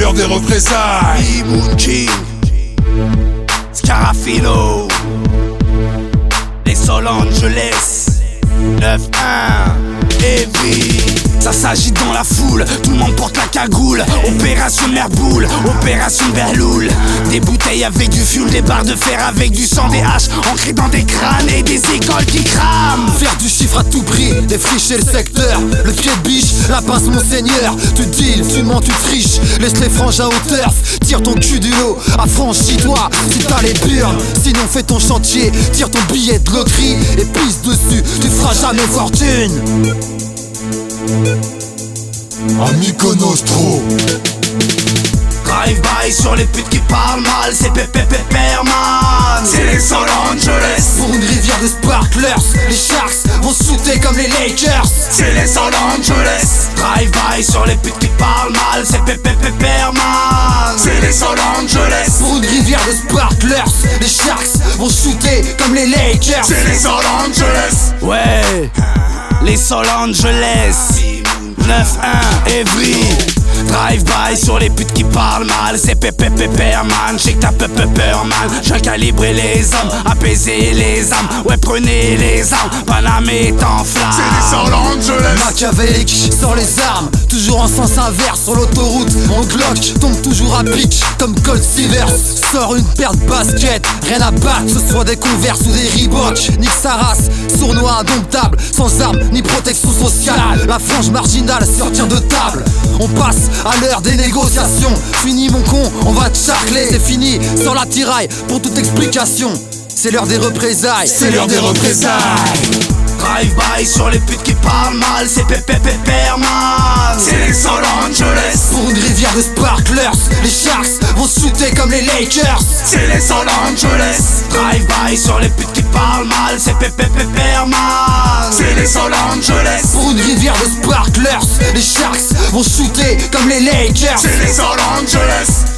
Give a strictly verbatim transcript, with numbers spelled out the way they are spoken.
l'heure des représailles. Moon King, Scarafino, les Los Angeles, neuf un, Heavy. Ça s'agite dans la foule, tout le monde porte la cagoule. Opération Merboule, opération Berloul. Des bouteilles avec du fuel, des barres de fer avec du sang, des haches ancrées dans des crânes et des écoles qui crament. Faire du chiffre à tout prix, défricher le secteur. Le pied de biche, la pince monseigneur. Tu deals, tu mens, tu triches. Laisse les franges à hauteur, tire ton cul du lot. Affranchis-toi si t'as les burnes. Sinon fais ton chantier, tire ton billet de loterie et pisse dessus, tu feras jamais fortune. Amico Nostro. Drive-by sur les putes qui parlent mal, c'est Pepe Pepperman. C'est les Los Angeles. Pour une rivière de sparklers, les Sharks vont shooter comme les Lakers. C'est les Los Angeles. Drive-by sur les putes qui parlent mal, c'est Pepe Pepperman. C'est les Los Angeles. Pour une rivière de sparklers, les Sharks vont shooter comme les Lakers. C'est les Los Angeles. Ouais, les Los Angeles, neuf un, Heavy. Drive-by sur les putes qui parlent mal, c'est Pepe Pepperman. J'ai que t'as peu peur man. Je viens calibrer les hommes, apaiser les âmes. Ouais, prenez les armes, Paname est en flamme. C'est les Los Angeles. Machiavélique, sans les armes, toujours en sens inverse sur l'autoroute. Mon Glock tombe toujours à pic comme Colt Silver. Sors une paire de baskets, rien à battre, ce soit des Converse ou des Reebok. Nique sa race, sournois indomptable, sans armes ni protection sociale. La frange marginale sortir de table. On passe à l'heure des négociations. Fini mon con, on va te charcler. C'est fini, sans la tiraille, pour toute explication. C'est l'heure des représailles. C'est l'heure des représailles. Drive-by sur les putes qui parlent mal, c'est Pepe Pepperman. C'est les Los Angeles. Pour une rivière de sparklers, les Sharks vont shooter comme les Lakers. C'est les Los Angeles. Drive-by sur les putes qui parlent mal, c'est Pepe Pepperman. C'est les Los Angeles. Pour une rivière de sparklers, les Sharks vont shooter comme les Lakers. C'est les Los Angeles.